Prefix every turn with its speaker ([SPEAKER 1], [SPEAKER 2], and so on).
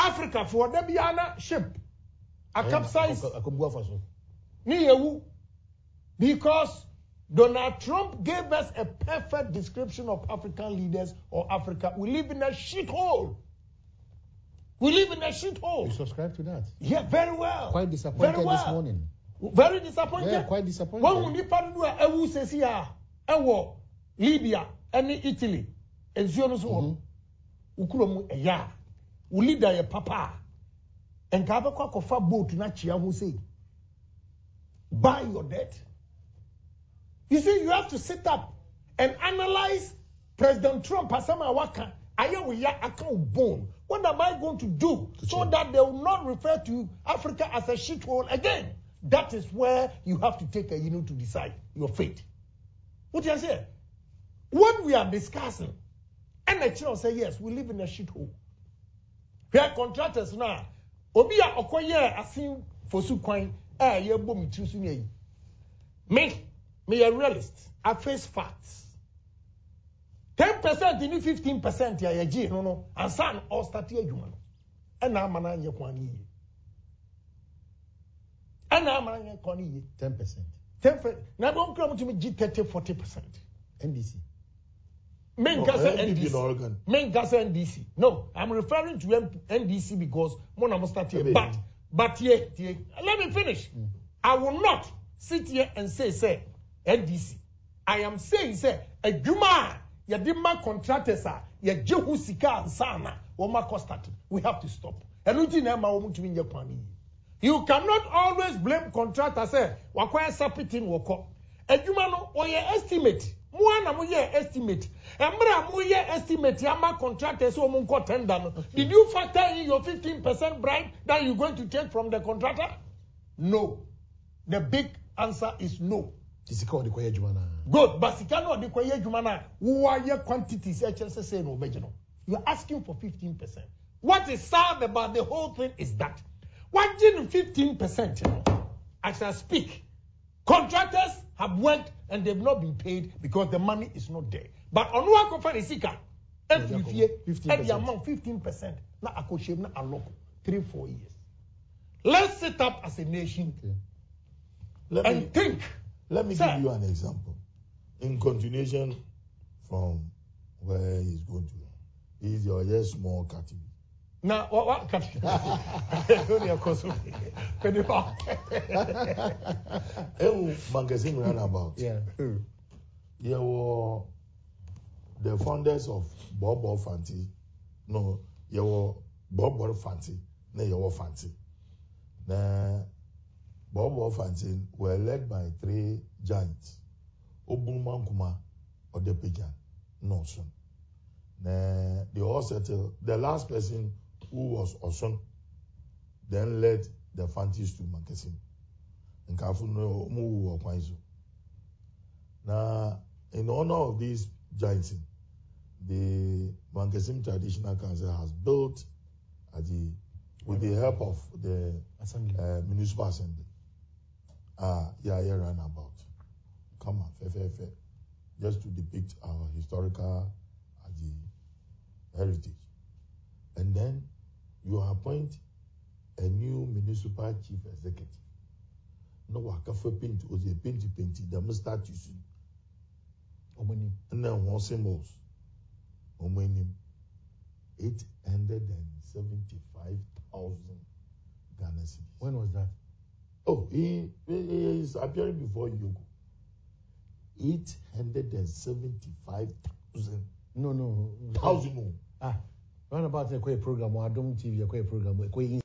[SPEAKER 1] Africa for the Biana ship. A capsize. Because Donald Trump gave us a perfect description of African leaders or Africa. We live in a shithole. We live in a shithole.
[SPEAKER 2] You subscribe to that?
[SPEAKER 1] Yeah, very well.
[SPEAKER 2] Quite disappointed
[SPEAKER 1] very well.
[SPEAKER 2] This morning.
[SPEAKER 1] Very disappointed?
[SPEAKER 2] Yeah, quite disappointed.
[SPEAKER 1] When we do Libya and Italy, and so Ukromu eya, leader ya papa, and Kabakwa kofa boat na chia who say, buy your debt. You see, you have to sit up and analyze President Trump asama waka. Account bone. What am I going to do so that they will not refer to Africa as a shithole again? That is where you have to take to decide your fate. What do you say? What we are discussing, and the children say, yes, we live in a shithole. We are contractors now. Obia okoye asin fosu kwan ye bom trisu ne yi. Me a realist. I face facts. 10% in 15% ya yeji no and san all start adwuma no. And na mana ye kwan yi. And na mana ye kwan yi
[SPEAKER 2] 10%.
[SPEAKER 1] 10%. Na bon kra mo timi gi 30-40%.
[SPEAKER 2] NDC.
[SPEAKER 1] Men gasa NDC. Men gasa NDC. No, I'm referring to NDC because mona mo start here. But here, let me finish. I will not sit here and say NDC. I am saying adwuma ya dima contractors are ya jehu sika ansana wo makostat. We have to stop. Enuti na ma wo mutumi nye kwani. You cannot always blame contractors wakwaya sapitin woko. Adwuma no oye estimate. Muana mo ye estimate. Emra mo ye estimate yama contractors wo mun ko tender no. Did you factor in your 15% bribe that you're going to take from the contractor? No. The big answer is no. Good, but Sikano de Koye Jumana, who are your quantities, HSS no original. You're asking for 15%. What is sad about the whole thing is that 15%, as I speak, contractors have worked and they've not been paid because the money is not there. But on one conference, every year, every amount 15%, na akoshem na aloko 3-4 years. Let's set up as a nation think.
[SPEAKER 3] Let me give you an example. In continuation from where he's going to, he's your small category.
[SPEAKER 1] Now, what category? Only a course.
[SPEAKER 3] Magazine ran about.
[SPEAKER 2] Yeah.
[SPEAKER 3] Yeah, well, the founders of Bob Fanti. No, you were Bob Fanti. No, you were Fanti. Now, Bob Fanti were led by 3 giants. Obumankuma or the Pijan. No, son. They all settled. The last person who was Osun then led the Fantis to Mankesim. And Kafuno Mu or Kwanzu. Now, in honor of these giants, the Mankesim Traditional Council has built with the help of the municipal assembly. Ran about. Come on, fair. Just to depict our historical heritage. And then you appoint a new municipal chief executive. No wakafe paint or the painty, the mustache you see. And then one symbols. 875,000 Ghana cedis.
[SPEAKER 2] When was that?
[SPEAKER 3] Oh, he is appearing before you. 875,000.
[SPEAKER 2] No.
[SPEAKER 3] 1,000.
[SPEAKER 2] Run about a program or Adom TV, a program.